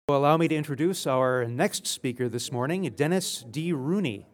Allow me to introduce our next speaker this morning, Dennis D. Rooney.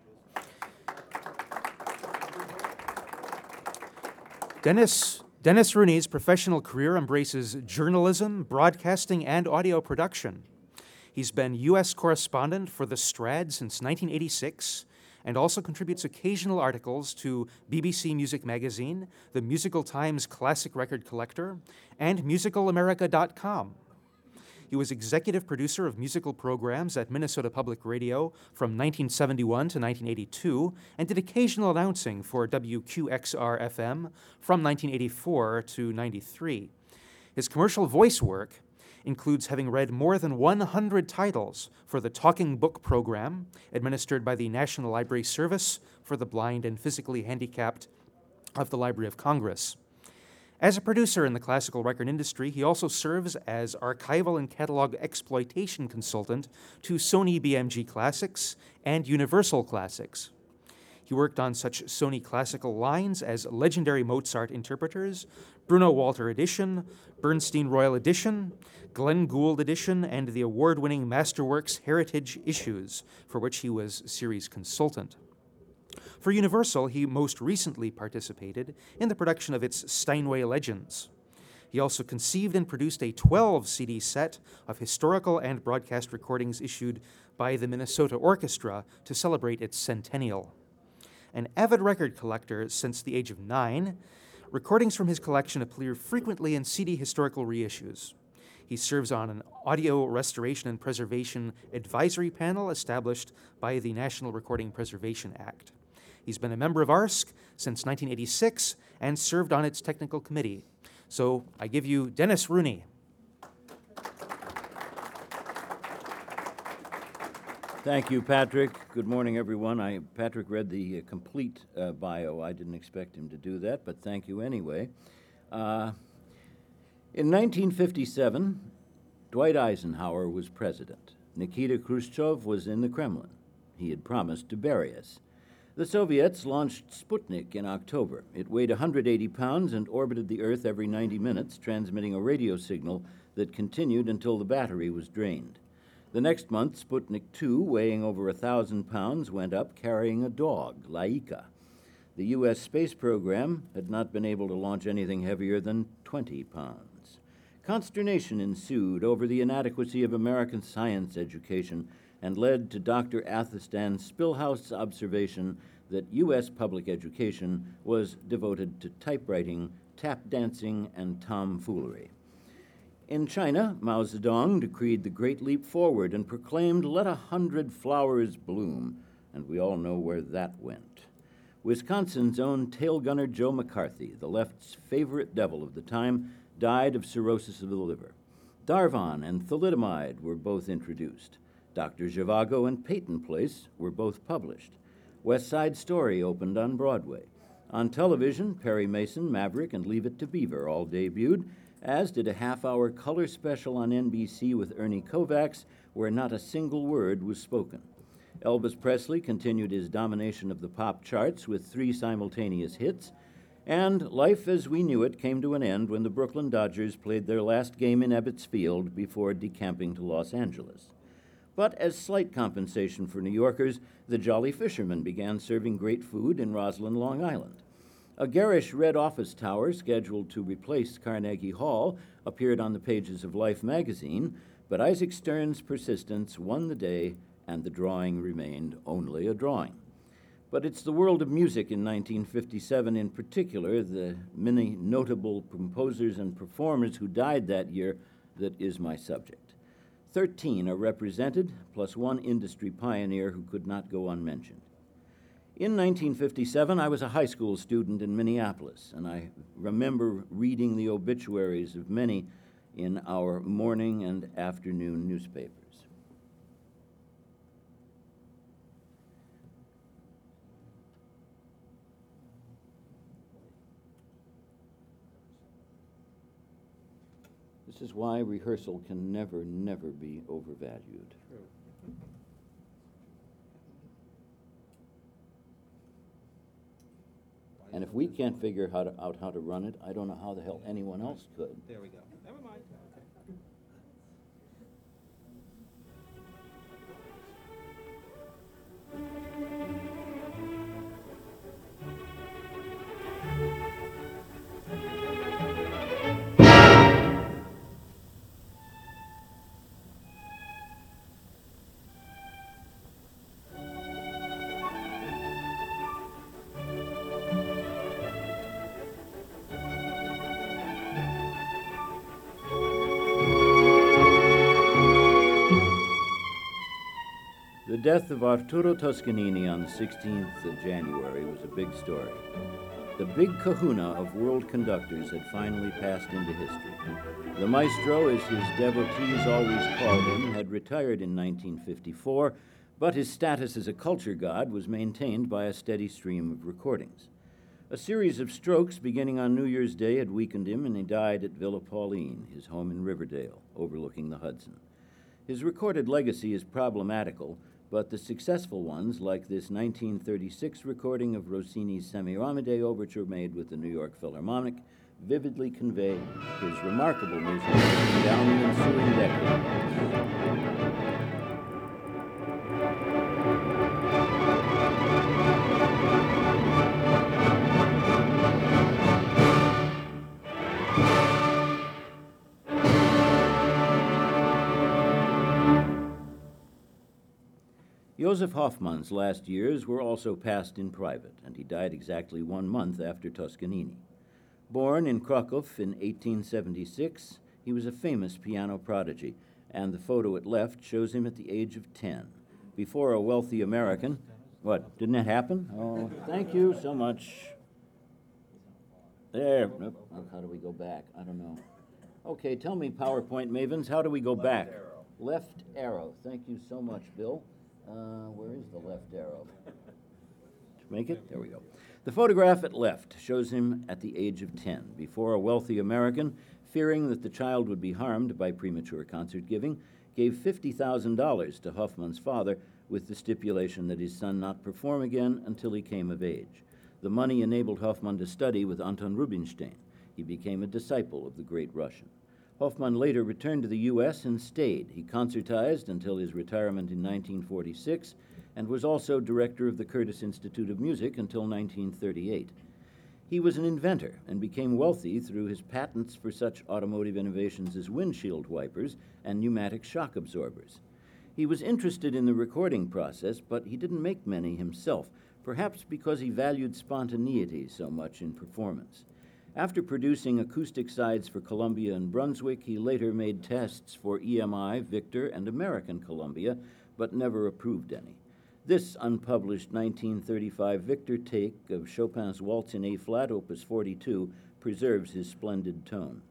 Dennis Rooney's professional career embraces journalism, broadcasting, and audio production. He's been U.S. correspondent for The Strad since 1986 and also contributes occasional articles to BBC Music Magazine, the Musical Times Classic Record Collector, and MusicalAmerica.com. He was executive producer of musical programs at Minnesota Public Radio from 1971 to 1982 and did occasional announcing for WQXR-FM from 1984 to 93. His commercial voice work includes having read more than 100 titles for the Talking Book program administered by the National Library Service for the Blind and Physically Handicapped of the Library of Congress. As a producer in the classical record industry, he also serves as archival and catalog exploitation consultant to Sony BMG Classics and Universal Classics. He worked on such Sony classical lines as Legendary Mozart Interpreters, Bruno Walter Edition, Bernstein Royal Edition, Glenn Gould Edition, and the award-winning Masterworks Heritage Issues, for which he was series consultant. For Universal, he most recently participated in the production of its Steinway Legends. He also conceived and produced a 12-CD set of historical and broadcast recordings issued by the Minnesota Orchestra to celebrate its centennial. An avid record collector since the age of 9, recordings from his collection appear frequently in CD historical reissues. He serves on an audio restoration and preservation advisory panel established by the National Recording Preservation Act. He's been a member of ARSC since 1986 and served on its technical committee. So I give you Dennis Rooney. Thank you, Patrick. Good morning, everyone. Patrick read the complete bio. I didn't expect him to do that, but thank you anyway. In 1957, Dwight Eisenhower was president. Nikita Khrushchev was in the Kremlin. He had promised to bury us. The Soviets launched Sputnik in October. It weighed 180 pounds and orbited the Earth every 90 minutes, transmitting a radio signal that continued until the battery was drained. The next month, Sputnik 2, weighing over 1,000 pounds, went up carrying a dog, Laika. The U.S. space program had not been able to launch anything heavier than 20 pounds. Consternation ensued over the inadequacy of American science education and led to Dr. Athelstan Spilhaus's observation that U.S. public education was devoted to typewriting, tap dancing, and tomfoolery. In China, Mao Zedong decreed the Great Leap Forward and proclaimed, "Let 100 flowers bloom," and we all know where that went. Wisconsin's own tail gunner Joe McCarthy, the left's favorite devil of the time, died of cirrhosis of the liver. Darvan and thalidomide were both introduced. Dr. Zhivago and Peyton Place were both published. West Side Story opened on Broadway. On television, Perry Mason, Maverick, and Leave It to Beaver all debuted, as did a half-hour color special on NBC with Ernie Kovacs, where not a single word was spoken. Elvis Presley continued his domination of the pop charts with 3 simultaneous hits, and life as we knew it came to an end when the Brooklyn Dodgers played their last game in Ebbets Field before decamping to Los Angeles. But as slight compensation for New Yorkers, the Jolly Fishermen began serving great food in Roslyn, Long Island. A garish red office tower scheduled to replace Carnegie Hall appeared on the pages of Life magazine, but Isaac Stern's persistence won the day, and the drawing remained only a drawing. But it's the world of music in 1957 in particular, the many notable composers and performers who died that year, that is my subject. 13 are represented, plus 1 industry pioneer who could not go unmentioned. In 1957, I was a high school student in Minneapolis, and I remember reading the obituaries of many in our morning and afternoon newspapers. This is why rehearsal can never be overvalued. True. And if we can't figure out how to run it, I don't know how the hell anyone else could. There we go. Never mind. death of Arturo Toscanini on the 16th of January was a big story. The big kahuna of world conductors had finally passed into history. The maestro, as his devotees always called him, had retired in 1954, but his status as a culture god was maintained by a steady stream of recordings. A series of strokes beginning on New Year's Day had weakened him, and he died at Villa Pauline, his home in Riverdale, overlooking the Hudson. His recorded legacy is problematical, but the successful ones, like this 1936 recording of Rossini's Semiramide overture made with the New York Philharmonic, vividly convey his remarkable music down the ensuing decade. Joseph Hoffmann's last years were also passed in private, and he died exactly 1 month after Toscanini. Born in Krakow in 1876, he was a famous piano prodigy, and the photo at left shows him at the age of 10. Before a wealthy American... What, didn't that happen? Oh, thank you so much. There. Nope. How do we go back? I don't know. Okay, tell me, PowerPoint mavens, how do we go back? Left arrow. Thank you so much, Bill. Where is the left arrow? To make it? There we go. The photograph at left shows him at the age of 10, before a wealthy American, fearing that the child would be harmed by premature concert giving, gave $50,000 to Hoffmann's father with the stipulation that his son not perform again until he came of age. The money enabled Hoffmann to study with Anton Rubinstein. He became a disciple of the great Russian. Hoffmann later returned to the U.S. and stayed. He concertized until his retirement in 1946 and was also director of the Curtis Institute of Music until 1938. He was an inventor and became wealthy through his patents for such automotive innovations as windshield wipers and pneumatic shock absorbers. He was interested in the recording process, but he didn't make many himself, perhaps because he valued spontaneity so much in performance. After producing acoustic sides for Columbia and Brunswick, he later made tests for EMI, Victor, and American Columbia, but never approved any. This unpublished 1935 Victor take of Chopin's Waltz in A-flat, Opus 42, preserves his splendid tone.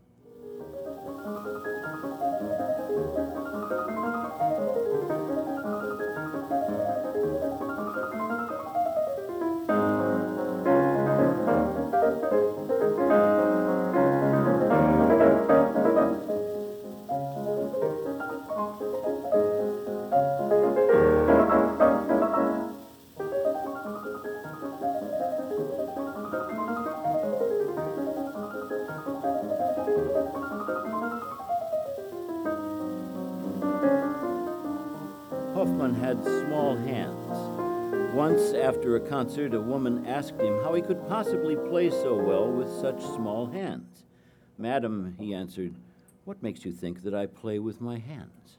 Hoffmann had small hands. Once, after a concert, a woman asked him how he could possibly play so well with such small hands. "Madam," he answered, "what makes you think that I play with my hands?"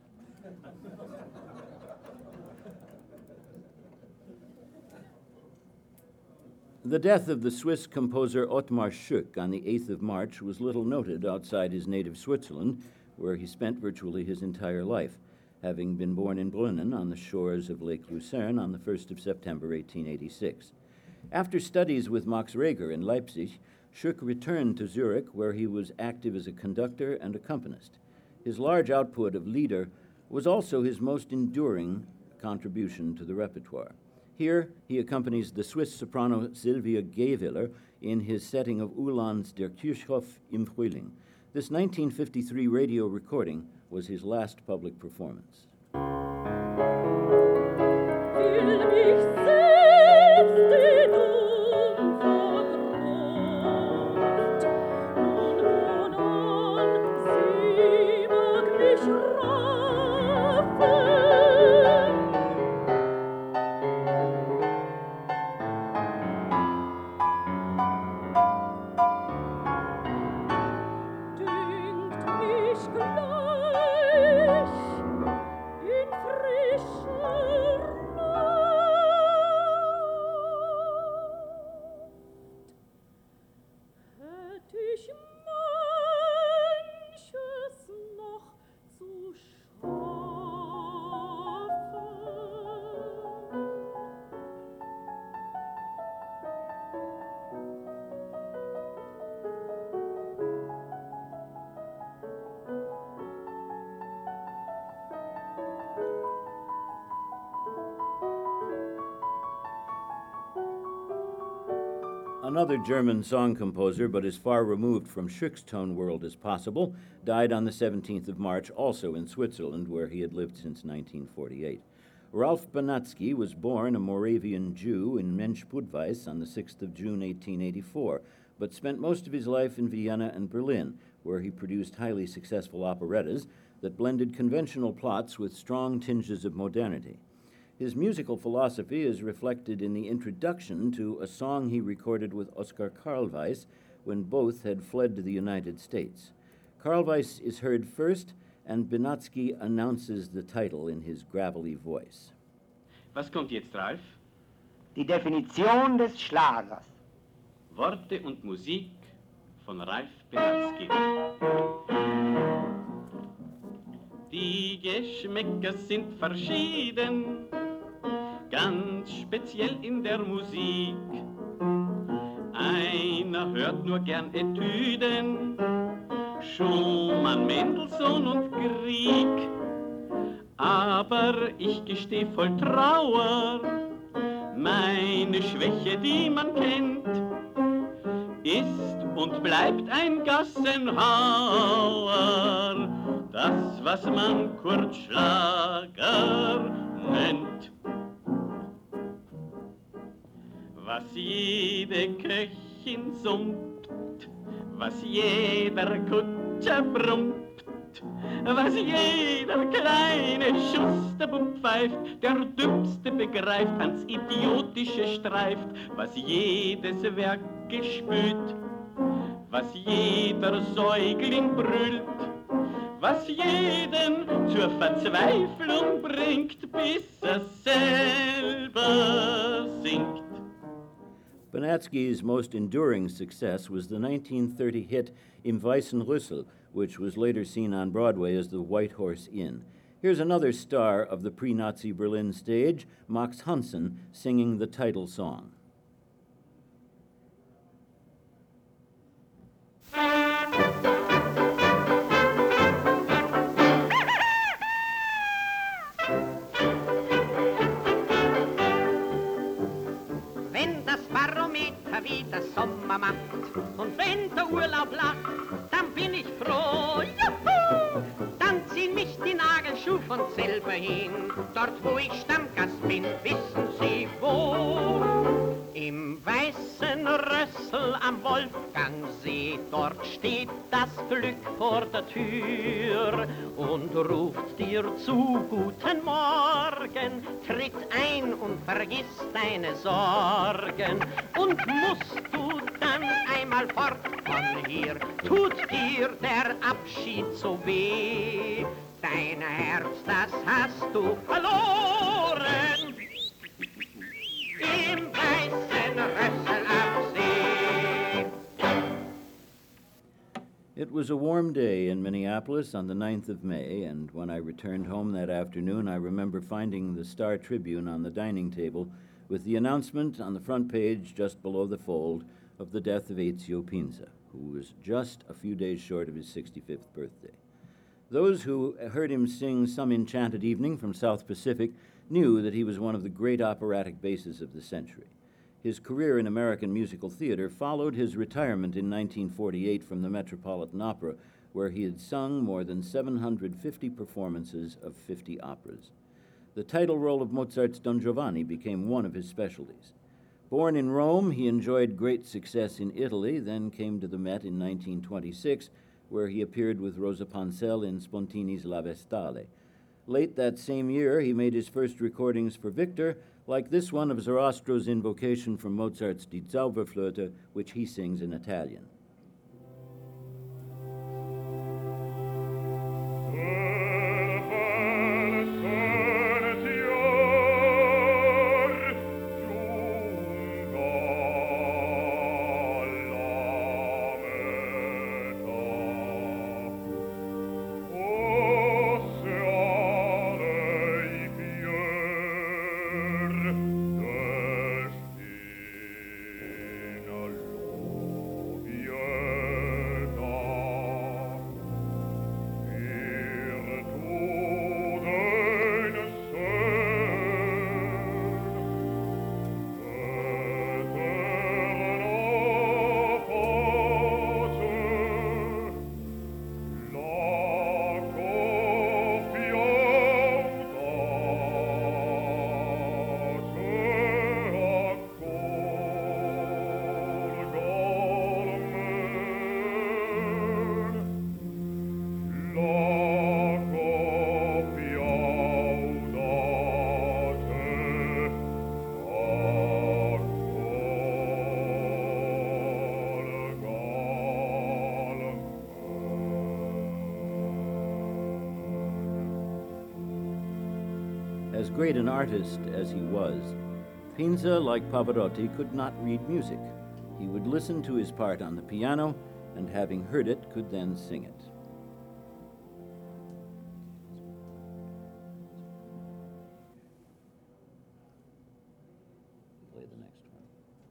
The death of the Swiss composer Ottmar Schuck on the 8th of March was little noted outside his native Switzerland, where he spent virtually his entire life, having been born in Brunnen on the shores of Lake Lucerne on the 1st of September 1886. After studies with Max Reger in Leipzig, Schuck returned to Zurich, where he was active as a conductor and accompanist. His large output of Lieder was also his most enduring contribution to the repertoire. Here, he accompanies the Swiss soprano Sylvia Gewiller in his setting of Uhland's Der Kirchhof im Frühling. This 1953 radio recording was his last public performance. Another German song composer, but as far removed from Schick's tone world as possible, died on the 17th of March, also in Switzerland, where he had lived since 1948. Ralph Benatzky was born a Moravian Jew in Mensch-Budweis on the 6th of June, 1884, but spent most of his life in Vienna and Berlin, where he produced highly successful operettas that blended conventional plots with strong tinges of modernity. His musical philosophy is reflected in the introduction to a song he recorded with Oskar Carlweis when both had fled to the United States. Carlweis is heard first, and Benatzky announces the title in his gravelly voice. Was kommt jetzt, Ralf? Die Definition des Schlagers. Worte und Musik von Ralf Benatzky. Die Geschmäcker sind verschieden, ganz speziell in der Musik. Einer hört nur gern Etüden, Schumann, Mendelssohn und Grieg. Aber ich gesteh voll Trauer, meine Schwäche, die man kennt, ist und bleibt ein Gassenhauer, das, was man kurz Schlager nennt. Was jede Köchin summt, was jeder Kutscher brummt, was jeder kleine Schusterbub pfeift, der Dümmste begreift, ans Idiotische streift, was jedes Werk gespüht, was jeder Säugling brüllt, was jeden zur Verzweiflung bringt, bis er selber singt. Benatzky's most enduring success was the 1930 hit Im Weißen Rüssel, which was later seen on Broadway as the White Horse Inn. Here's another star of the pre-Nazi Berlin stage, Max Hansen, singing the title song. Wie der Sommer macht und wenn der Urlaub lacht, dann bin ich froh, juhu! Dann ziehen mich die Nagelschuhe von selber hin, dort wo ich Stammgast bin, wissen Sie wo? Im Weißen Rössel am Wolfgangsee, dort steht das Glück vor der Tür und ruft dir zu, guten Morgen, tritt ein und vergiss deine Sorgen. Und musst du dann einmal fort von hier, tut dir der Abschied so weh, dein Herz, das hast du verloren. Im weißen Rössel am See. It was a warm day in Minneapolis on the 9th of May, and when I returned home that afternoon, I remember finding the Star Tribune on the dining table with the announcement on the front page, just below the fold, of the death of Ezio Pinza, who was just a few days short of his 65th birthday. Those who heard him sing Some Enchanted Evening from South Pacific knew that he was one of the great operatic basses of the century. His career in American musical theater followed his retirement in 1948 from the Metropolitan Opera, where he had sung more than 750 performances of 50 operas. The title role of Mozart's Don Giovanni became one of his specialties. Born in Rome, he enjoyed great success in Italy, then came to the Met in 1926, where he appeared with Rosa Pansel in Spontini's La Vestale. Late that same year, he made his first recordings for Victor, like this one of Sarastro's invocation from Mozart's Die Zauberflöte, which he sings in Italian. Via As great an artist as he was, Pinza, like Pavarotti, could not read music. He would listen to his part on the piano, and having heard it, could then sing it. Play the next one.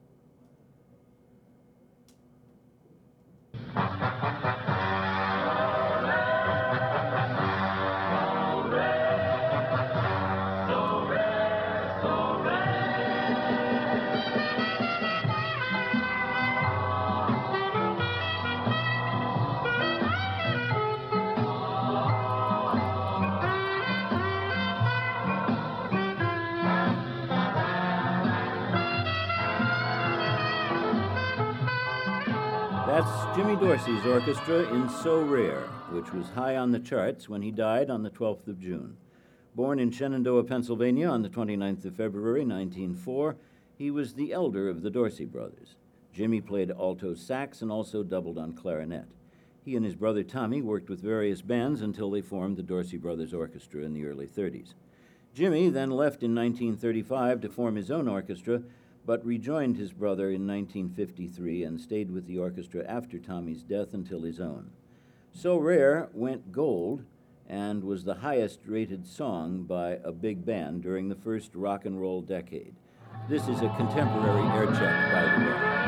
That's Jimmy Dorsey's orchestra in So Rare, which was high on the charts when he died on the 12th of June. Born in Shenandoah, Pennsylvania on the 29th of February, 1904, he was the elder of the Dorsey brothers. Jimmy played alto sax and also doubled on clarinet. He and his brother Tommy worked with various bands until they formed the Dorsey Brothers Orchestra in the early 30s. Jimmy then left in 1935 to form his own orchestra, but rejoined his brother in 1953 and stayed with the orchestra after Tommy's death until his own. So Rare went gold and was the highest-rated song by a big band during the first rock and roll decade. This is a contemporary air check, by the way.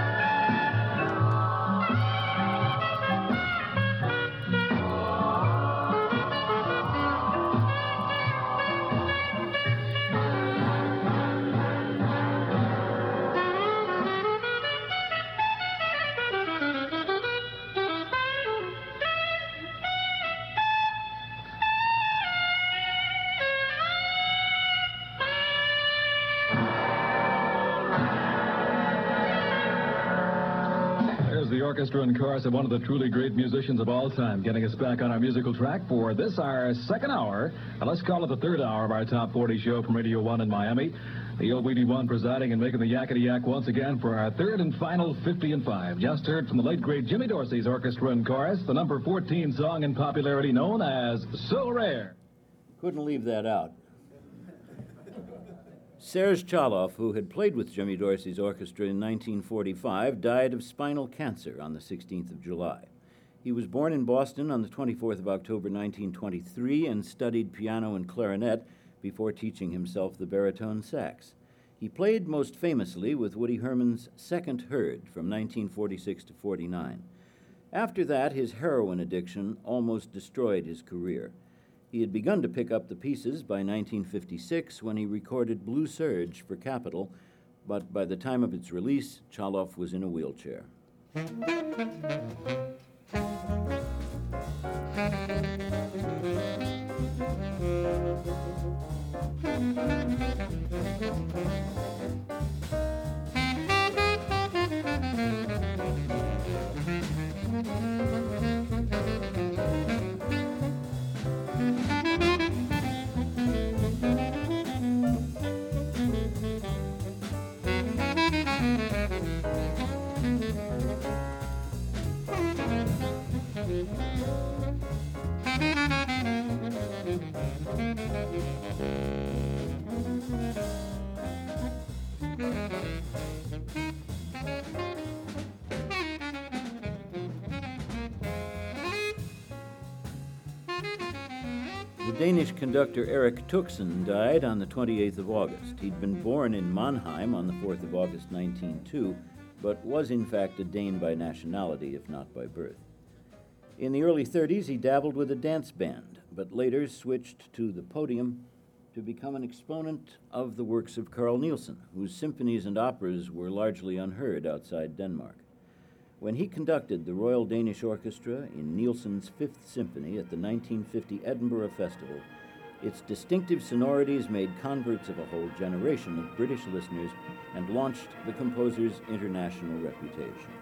The orchestra and chorus of one of the truly great musicians of all time, getting us back on our musical track for this, our second hour, and let's call it the third hour of our Top 40 show from Radio 1 in Miami. The OBD1 presiding and making the yakety yak once again for our third and final 50 and 5. Just heard from the late, great Jimmy Dorsey's orchestra and chorus, the number 14 song in popularity known as So Rare. Couldn't leave that out. Serge Chaloff, who had played with Jimmy Dorsey's orchestra in 1945, died of spinal cancer on the 16th of July. He was born in Boston on the 24th of October, 1923, and studied piano and clarinet before teaching himself the baritone sax. He played most famously with Woody Herman's Second Herd from 1946 to 49. After that, his heroin addiction almost destroyed his career. He had begun to pick up the pieces by 1956 when he recorded Blue Surge for Capitol, but by the time of its release, Chaloff was in a wheelchair. The Danish conductor Erik Tuxen died on the 28th of August. He'd been born in Mannheim on the 4th of August, 1902, but was in fact a Dane by nationality, if not by birth. In the early 30s, he dabbled with a dance band, but later switched to the podium to become an exponent of the works of Carl Nielsen, whose symphonies and operas were largely unheard outside Denmark. When he conducted the Royal Danish Orchestra in Nielsen's Fifth Symphony at the 1950 Edinburgh Festival, its distinctive sonorities made converts of a whole generation of British listeners and launched the composer's international reputation.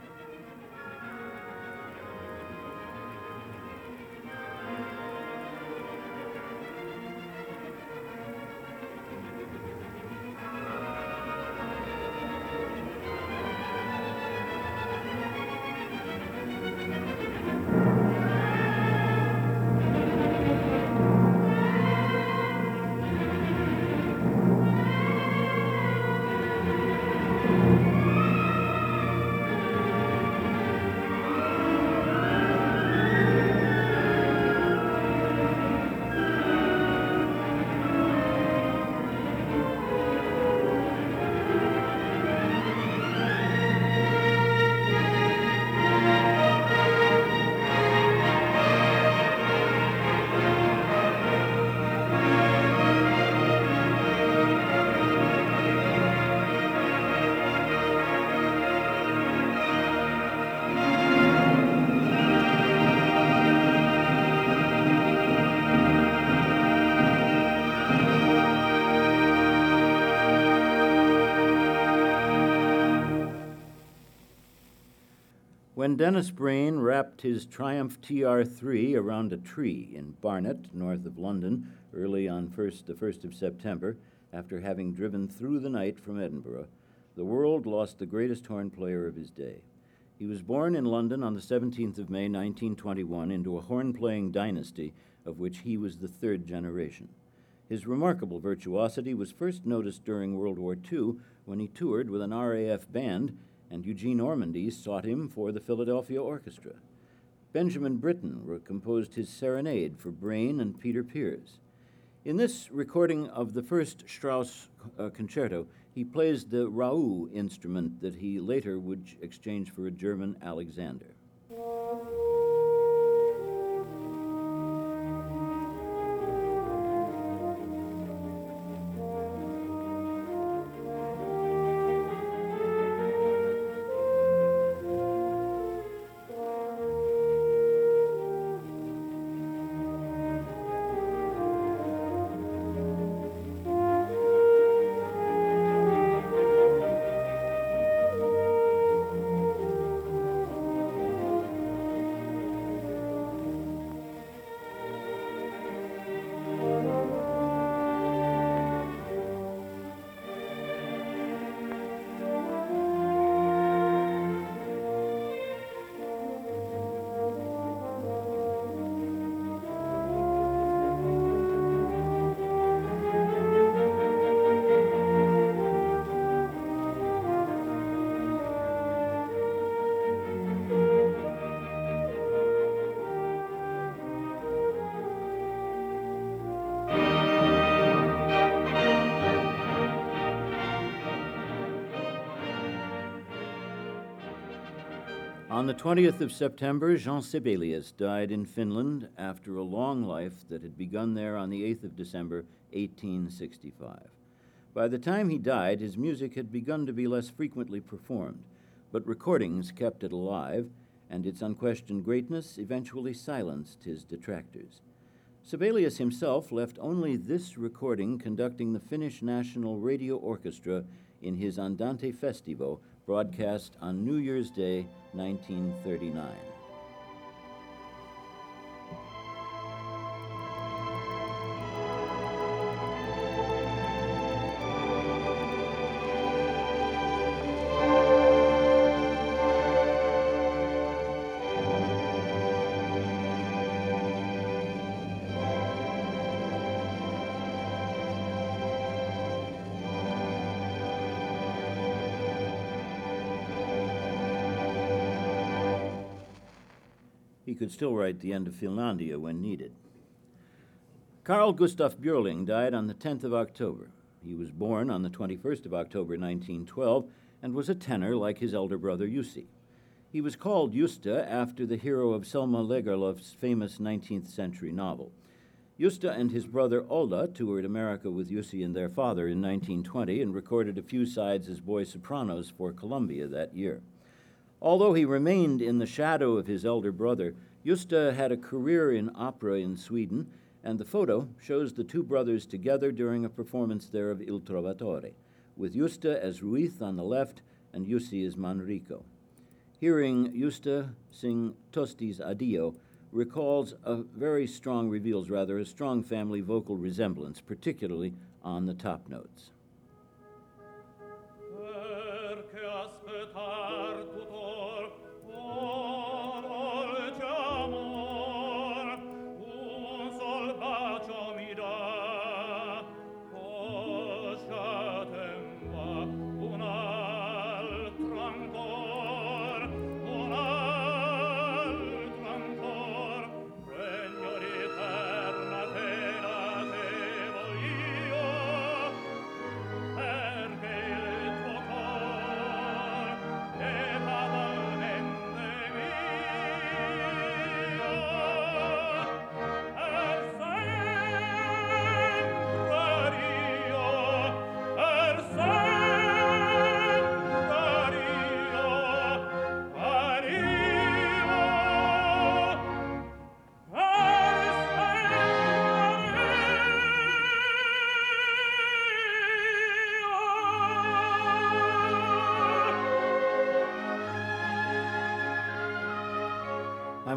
When Dennis Brain wrapped his Triumph TR3 around a tree in Barnet, north of London, early on the 1st of September, after having driven through the night from Edinburgh, the world lost the greatest horn player of his day. He was born in London on the 17th of May, 1921, into a horn-playing dynasty of which he was the third generation. His remarkable virtuosity was first noticed during World War II when he toured with an RAF band, and Eugene Ormandy sought him for the Philadelphia Orchestra. Benjamin Britten composed his serenade for Brain and Peter Pears. In this recording of the first Strauss concerto, he plays the Raoult instrument that he later would exchange for a German Alexander. On the 20th of September, Jean Sibelius died in Finland after a long life that had begun there on the 8th of December, 1865. By the time he died, his music had begun to be less frequently performed, but recordings kept it alive, and its unquestioned greatness eventually silenced his detractors. Sibelius himself left only this recording conducting the Finnish National Radio Orchestra in his Andante Festivo, broadcast on New Year's Day, 1939. He could still write the end of Finlandia when needed. Carl Gustaf Björling died on the 10th of October. He was born on the 21st of October, 1912, and was a tenor like his elder brother Jussi. He was called Justa after the hero of Selma Lagerlöf's famous 19th century novel. Justa and his brother Ola toured America with Jussi and their father in 1920 and recorded a few sides as boy sopranos for Columbia that year. Although he remained in the shadow of his elder brother, Justa had a career in opera in Sweden, and the photo shows the two brothers together during a performance there of Il Trovatore, with Justa as Ruith on the left and Jussi as Manrico. Hearing Justa sing Tosti's Addio reveals a strong family vocal resemblance, particularly on the top notes.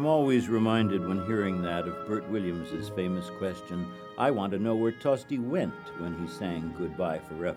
I'm always reminded when hearing that of Bert Williams's famous question, "I want to know where Tosti went," when he sang Goodbye Forever.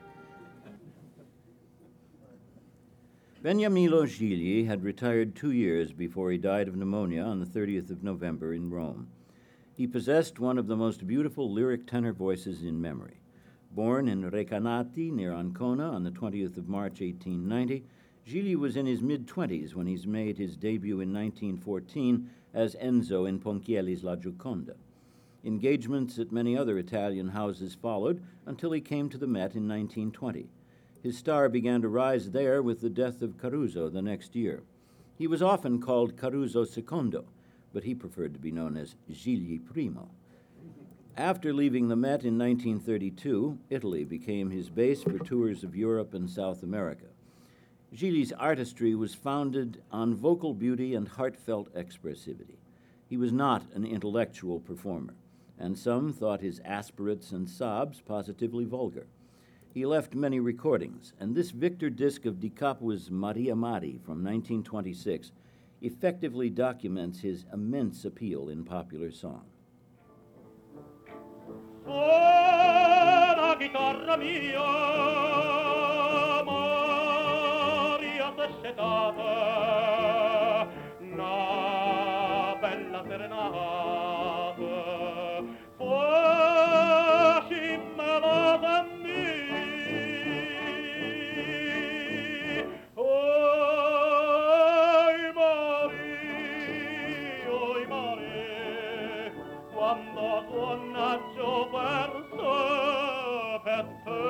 Beniamino Gigli had retired 2 years before he died of pneumonia on the 30th of November in Rome. He possessed one of the most beautiful lyric tenor voices in memory. Born in Recanati near Ancona on the 20th of March, 1890, Gigli was in his mid-20s when he made his debut in 1914 as Enzo in Ponchielli's La Gioconda. Engagements at many other Italian houses followed until he came to the Met in 1920. His star began to rise there with the death of Caruso the next year. He was often called Caruso Secondo, but he preferred to be known as Gigli Primo. After leaving the Met in 1932, Italy became his base for tours of Europe and South America. Gigli's artistry was founded on vocal beauty and heartfelt expressivity. He was not an intellectual performer, and some thought his aspirates and sobs positively vulgar. He left many recordings, and this Victor disc of Di Capua's Maria Mari from 1926 effectively documents his immense appeal in popular song. Suona chitarra mia, Maria spetata, una bella serenata, facimmela da me. Oi Maria, quando suonaggio verso per te,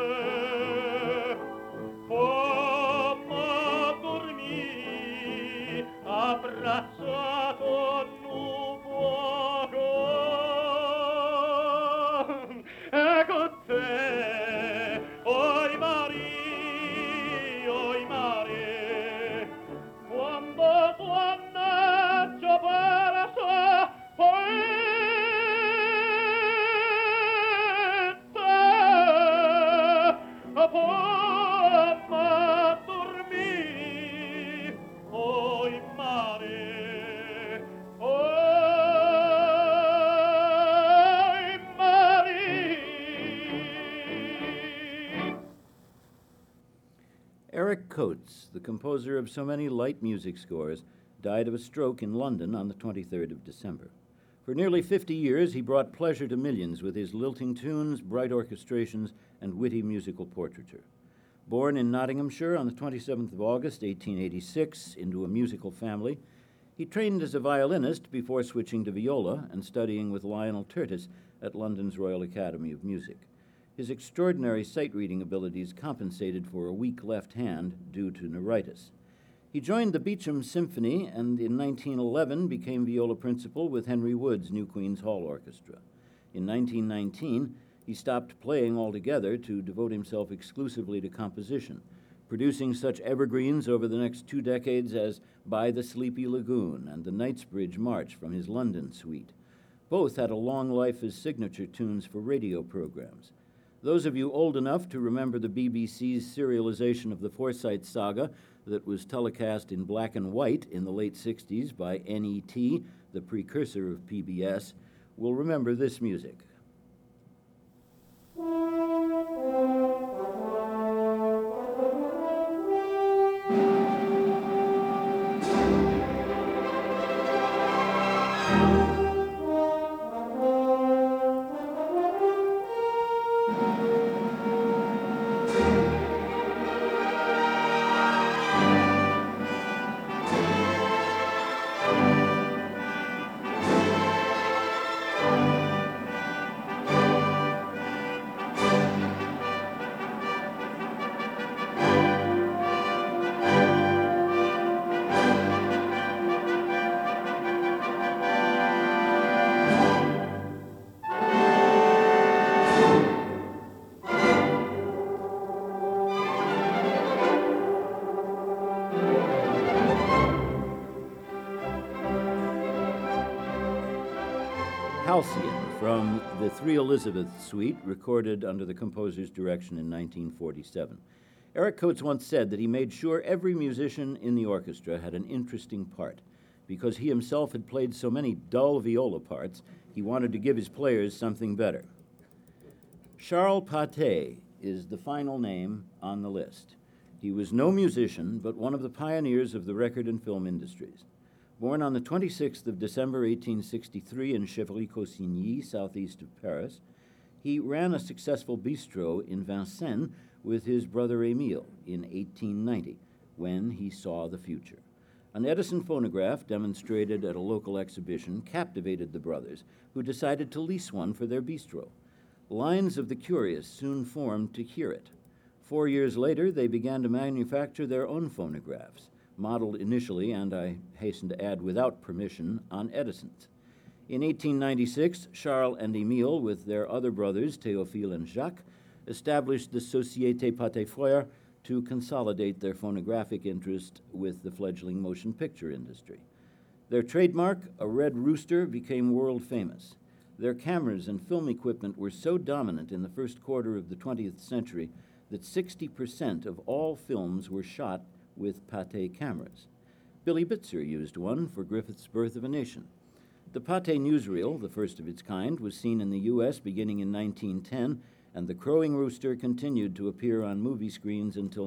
come dormì abbracciato nuvoso, e con te, oi Maria, quando suonaggio verso Eric Coates, the composer of so many light music scores, died of a stroke in London on the 23rd of December. For nearly 50 years, he brought pleasure to millions with his lilting tunes, bright orchestrations, and witty musical portraiture. Born in Nottinghamshire on the 27th of August, 1886, into a musical family, he trained as a violinist before switching to viola and studying with Lionel Tertis at London's Royal Academy of Music. His extraordinary sight-reading abilities compensated for a weak left hand due to neuritis. He joined the Beecham Symphony and in 1911 became viola principal with Henry Wood's New Queen's Hall Orchestra. In 1919, he stopped playing altogether to devote himself exclusively to composition, producing such evergreens over the next 2 decades as By the Sleepy Lagoon and the Knightsbridge March from his London suite. Both had a long life as signature tunes for radio programs. Those of you old enough to remember the BBC's serialization of the Forsyte Saga that was telecast in black and white in the late 60s by NET, the precursor of PBS, will remember this music. Halcyon from the Three Elizabeths Suite, recorded under the composer's direction in 1947. Eric Coates once said that he made sure every musician in the orchestra had an interesting part, Because he himself had played so many dull viola parts, he wanted to give his players something better. Charles Pathé is the final name on the list. He was no musician, but one of the pioneers of the record and film industries. Born on the 26th of December, 1863 in Chevry-Cossigny, southeast of Paris, he ran a successful bistro in Vincennes with his brother Émile in 1890, when he saw the future. An Edison phonograph demonstrated at a local exhibition captivated the brothers, who decided to lease one for their bistro. Lines of the curious soon formed to hear it. 4 years later, they began to manufacture their own phonographs, modeled initially, and I hasten to add, without permission, on Edison's. In 1896, Charles and Émile, with their other brothers, Théophile and Jacques, established the Société Pathé Frères to consolidate their phonographic interest with the fledgling motion picture industry. Their trademark, a red rooster, became world famous. Their cameras and film equipment were so dominant in the first quarter of the 20th century that 60% of all films were shot with Pathé cameras. Billy Bitzer used one for Griffith's Birth of a Nation. The Pathé newsreel, the first of its kind, was seen in the U.S. beginning in 1910, and the crowing rooster continued to appear on movie screens until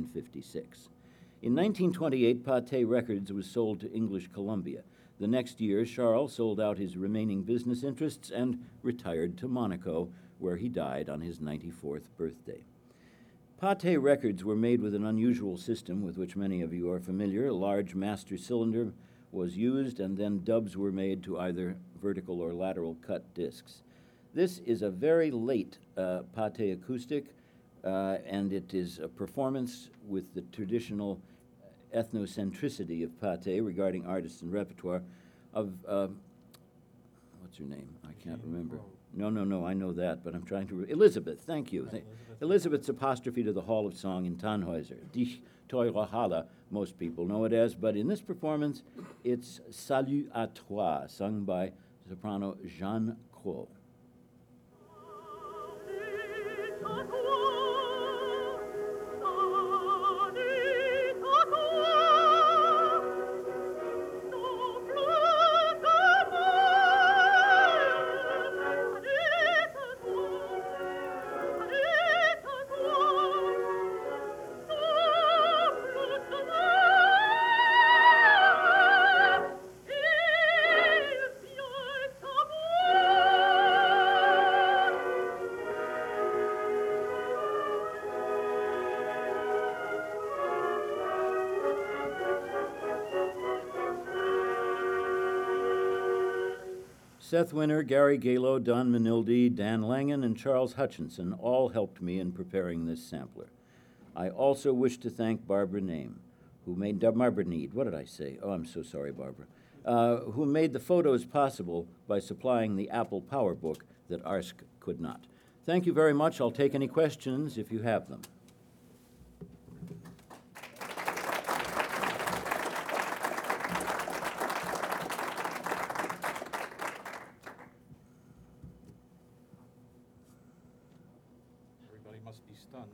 1956. In 1928, Pathé Records was sold to English Columbia. The next year, Charles sold out his remaining business interests and retired to Monaco, where he died on his 94th birthday. Pathé records were made with an unusual system with which many of you are familiar. A large master cylinder was used, and then dubs were made to either vertical or lateral cut discs. This is a very late Pathé acoustic, and it is a performance with the traditional ethnocentricity of Pathé regarding artists and repertoire of, what's her name? I can't remember. No, I know that, but I'm trying to... Elizabeth, thank you. Elizabeth's apostrophe to the Hall of Song in Tannhäuser. Dich teure Halle, most people know it as, but in this performance, it's Salut à toi, sung by soprano Jeanne Croix. Seth Winter, Gary Galo, Don Manildi, Dan Langen, and Charles Hutchinson all helped me in preparing this sampler. I also wish to thank Barbara Name, who made Barbara Need. What did I say? Oh, I'm so sorry, Barbara. Who made the photos possible by supplying the Apple PowerBook that ARSC could not. Thank you very much. I'll take any questions if you have them. Must be stunned.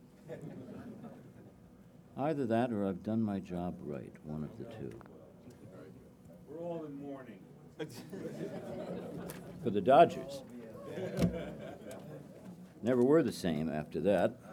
Either that or I've done my job right, one of the two. We're all in mourning. For the Dodgers. Never were the same after that.